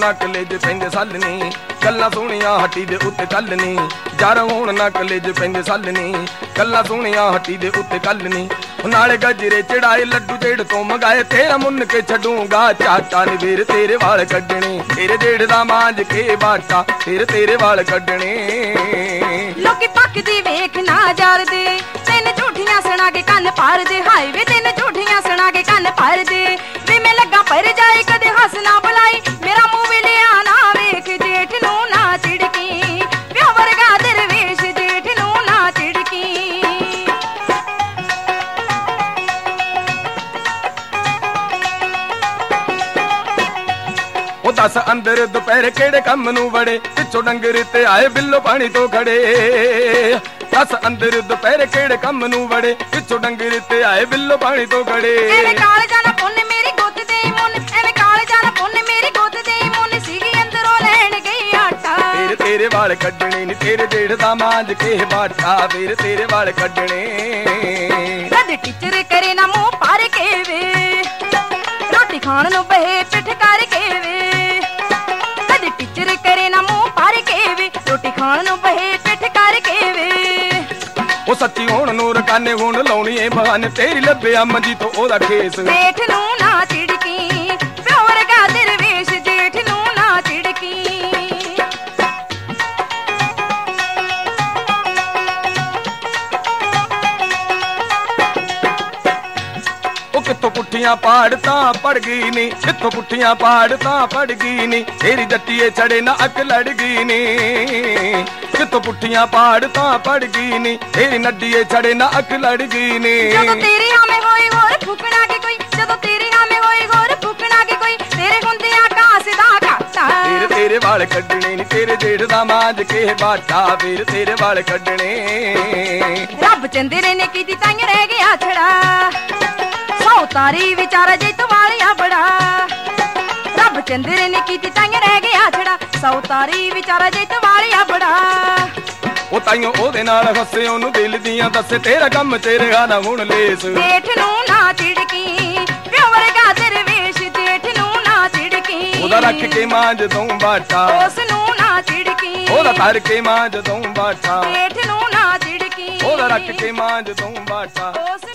ना कलेज पैंदे सलनी गल्लां सोहणियां हट्टी दे उत्ते कलनी यार होण ना कलेज पैंदे सलनी गल्लां सोहणियां हट्टी दे उत्ते कलनी नाले गजरे चढ़ाए लड्डू जेड़ तो मंगाए तेरा मुन्न के छड्डूंगा चाटा नी वीर तेरे वाल कड्डने तेरे जेड़ दा मांज के बाटा तेरे वाल कड्डने लोकी पकदी वेख ना जार दे तेन झूठियां सुना के कन्न पार दे हाय वे तेन झूठियां सुना के कन्न पार दे वे मैं लगा पर जाए कदे हंस ना बुलाई मेरा मुंह भी लिया ना वेख जेठ नू ना चिड़की व्या वर्गा दरवेश जेठ नू ना चिड़की दस अंदर दोपहर केड़े कम नू बड़े पिछो डंगर ते आए बिल्लो पानी तो खड़े दस अंदर दोपहर केड़े कम नू बड़े पिछो डंगर ते आए बिल्लो पानी तो खड़े एवे काल जाना पुन्न मेरी गोद दे मुन एवे काल जाना पुन्न मेरी गोद दे मुन सीगी अंदरों लैण गई आटा तेरे वाल कड्डने नी तेरे जेड़ दा मांज के बाटा वीर तेरे वाल कड्डने कद टीचर करे ना मुंह पार के वे रोटी खाण नू बहे पिठ कर के वे कद टीचर करे ना मुंह पार के वे रोटी खाण नू बहे पिठ कर के वे ओ सच्ची होण नूर काने हुण लाउणी ए बहाने तेरी लभ्या मंजी तो ओदा खेस जेठ नू ना चिड़की प्यो वर्गा दरवेश जेठ नू ना चिड़की कित्थों पुट्ठियां पाड़ता पड़ गई नी कित्थों पुट्ठियां पाड़ता पड़ गई नी तेरी जट्टिए चढ़े ना अक लड़ गई नी कित्थों पुट्ठियां पाड़ता पड़ गई नी तेरी नड्डिए चढ़े ना अक लड़ गई नी जदों तेरी हमें होई गोर फुकना के कोई जदों तेरी हमें होई गोर फुकना के कोई तेरे हुंदे आकाश दा घाटा तेरे वाल कड्डने नी तेरे जेठ दा मांज के बाटा वीर तेरे वाल कड्डने रब चंदेरे ने कीती ताईं रह गया छड़ा तारी विचारा जे तुम्हारिया बड़ा रब चंद्र ने कीती ताईं रह गया छड़ा सौ तारी विचारा जे तुम्हारिया बड़ा ओ ताईं ओदे नाल हੱਸੇ ओनू दिल दियां दसे तेरा गम तेरे गाना हुण लेस जेठ नू ना चिड़की प्यो वर्गा दरवेश जेठ नू ना चिड़की ओदा रख के मांज दूं बाटा उस नू ना चिड़की ओदा कर के मांज दूं बाटा जेठ नू ना चिड़की ओदा रख के मांज दूं बाटा।